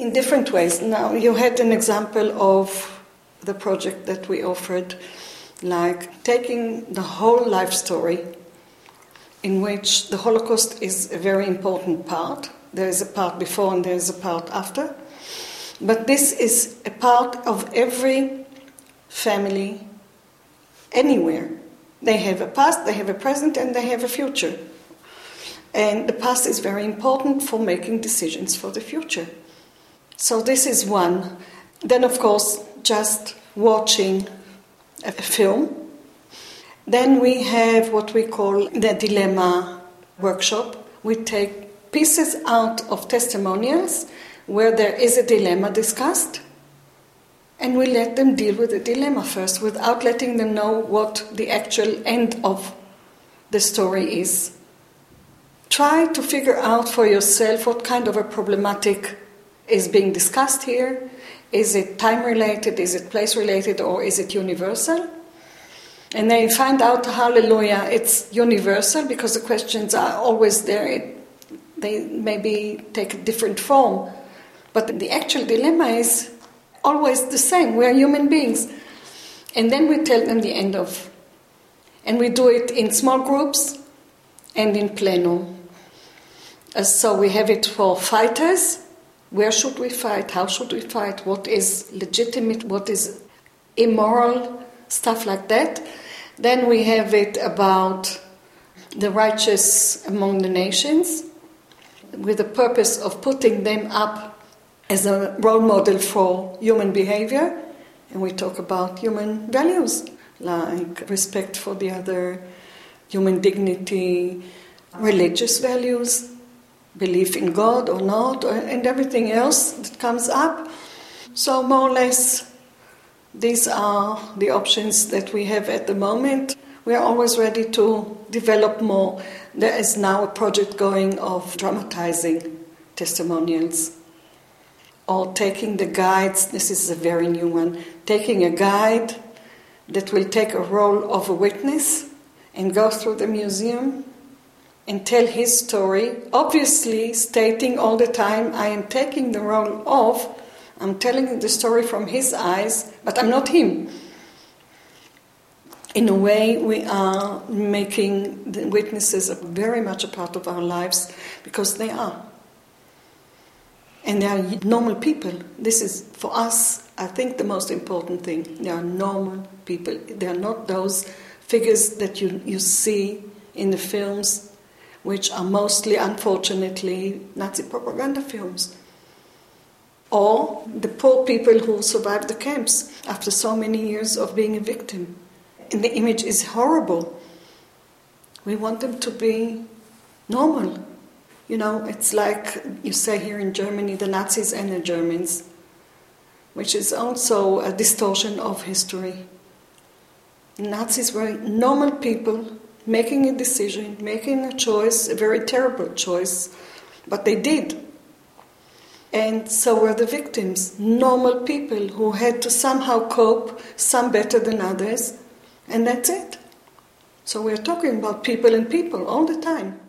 in different ways. Now, you had an example of the project that we offered, like taking the whole life story, in which the Holocaust is a very important part. There is a part before and there is a part after. But this is a part of every family anywhere. They have a past, they have a present, and they have a future. And the past is very important for making decisions for the future. So this is one. Then, of course, just watching a film. Then we have what we call the dilemma workshop. We take pieces out of testimonials where there is a dilemma discussed, and we let them deal with the dilemma first without letting them know what the actual end of the story is. Try to figure out for yourself what kind of a problematic is being discussed here. Is it time-related, is it place-related, or is it universal? And then you find out, hallelujah, it's universal because the questions are always there. They maybe take a different form. But the actual dilemma is always the same. We are human beings. And then we tell them the end of. And we do it in small groups and in plenum. So we have it for fighters. Where should we fight? How should we fight? What is legitimate? What is immoral? Stuff like that. Then we have it about the righteous among the nations, with the purpose of putting them up as a role model for human behavior. And we talk about human values, like respect for the other, human dignity, religious values, belief in God or not, and everything else that comes up. So more or less, these are the options that we have at the moment. We are always ready to develop more. There is now a project going of dramatizing testimonials, or taking the guides. This is a very new one. Taking a guide that will take a role of a witness and go through the museum and tell his story, obviously stating all the time, I am taking the role of, I'm telling the story from his eyes, but I'm not him. In a way, we are making the witnesses very much a part of our lives, because they are. And they are normal people. This is, for us, I think the most important thing. They are normal people. They are not those figures that you see in the films, which are mostly, unfortunately, Nazi propaganda films. Or the poor people who survived the camps after so many years of being a victim. And the image is horrible. We want them to be normal. You know, it's like you say here in Germany, the Nazis and the Germans, which is also a distortion of history. The Nazis were normal people making a decision, making a choice, a very terrible choice, but they did. And so were the victims, normal people who had to somehow cope, some better than others, and that's it. So we're talking about people and people all the time.